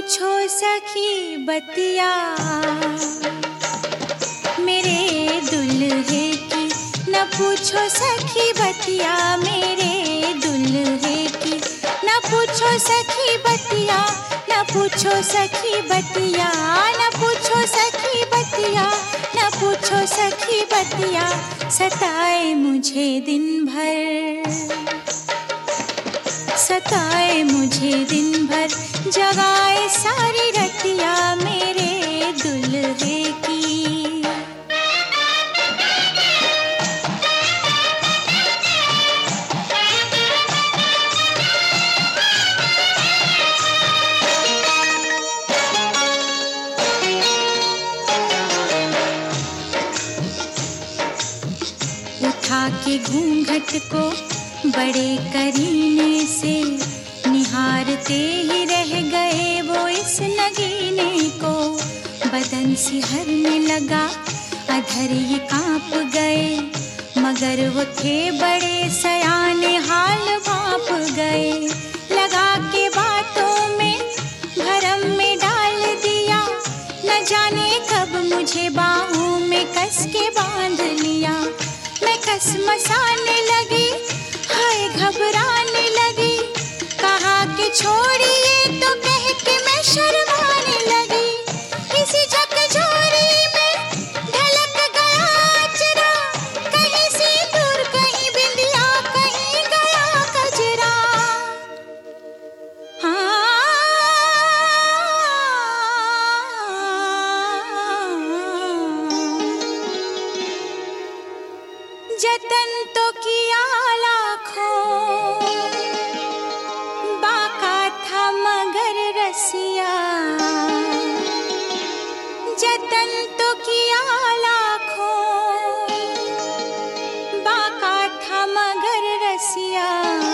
पूछो सखी बतिया मेरे दुल्हे की, न पूछो सखी बतिया मेरे दुल्हे की, न पूछो सखी बतिया, न पूछो सखी बतिया, न पूछो सखी बतिया, न पूछो सखी बतिया, सताए मुझे दिन भर, सताए मुझे दिन भर, जगाए सारी रतिया मेरे दुल्हे की। उठा के घूंघट को बड़े करीने से निहारते ही रह गए वो इस नगीने को, बदन सिहरने लगा अधर ये कांप गए, मगर वो थे बड़े सयाने हाल भांप गए, लगा के बातों में भरम में डाल दिया, न जाने कब मुझे बाहों में कस के बांध लिया, मैं कस मसाने लगी, हाय घबराने लगी, कहा कि छोड़िए तो कह के मैं शर्माने लगी, इसी झकझोरी में ढलक गया अचरा, कहीं सिंदूर कहीं बिंदिया कहीं गया कजरा, जतन तो किया लाखों, बाका था मगर रसिया, जतन तो किया लाखों, बाका था मगर रसिया,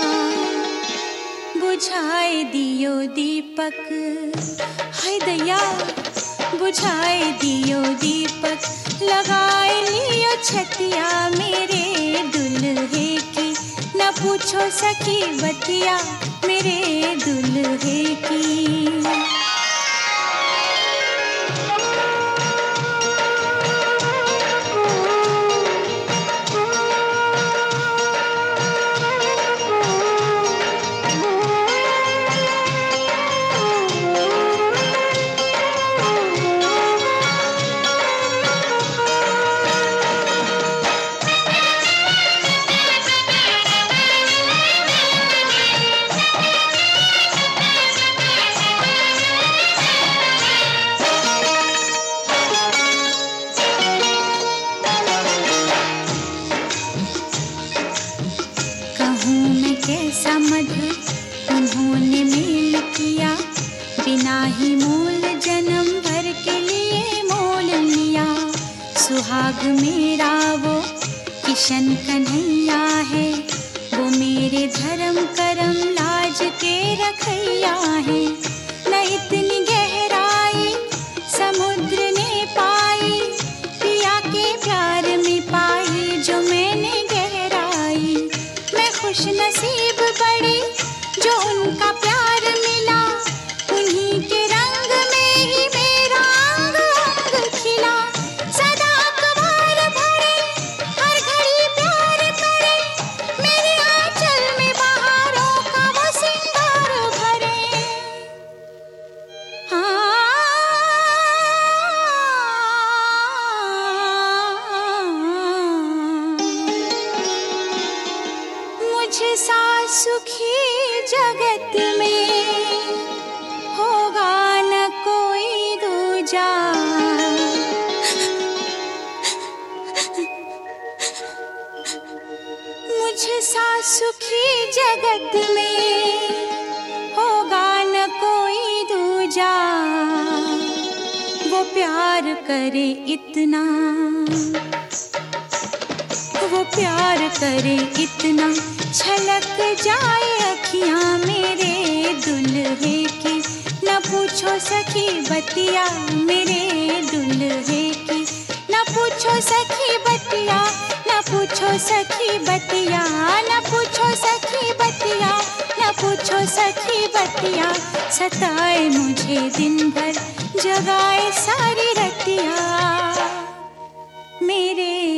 बुझाए दियो दीपक, हाय दया बुझाए दियो दीपक, लगाए लियो छतिया मेरे दुल्हे की, न पूछो सखी बतिया मेरे दुल्हे की। कैसा मधुर उन्होंने मेल किया, बिना ही मोल जन्म भर के लिए मोल लिया, सुहाग मेरा वो किशन कन्हैया है, वो मेरे धर्म करम लाज के रखैया है, न इतनी गहराई समुद्र ने पाई, पिया के प्यार में पाई जो मैंने गहराई, मैं खुश नसीब बड़ी जो उनका प्यार मिला, उन्हीं के रंग में ही मेरा अंग अंग खिला, सदा अखबार भरे हर घड़ी प्यार करे, मेरे आंचल में बहारों का वो सिंगार भरे, मुझे सा सुखी जगत में होगा न कोई दूजा, मुझे सा सुखी जगत में होगा न कोई दूजा, वो प्यार करे इतना, वो प्यार करे इतना, छलक जाए अखियां मेरे दुल्हे की, न पूछो सखी बतिया मेरे दुल्हे की, न पूछो सखी बतिया, न पूछो सखी बतिया, न पूछो सखी बतिया, न पूछो सखी बतिया, सताए मुझे दिन भर, जगाए सारी रतिया। मेरे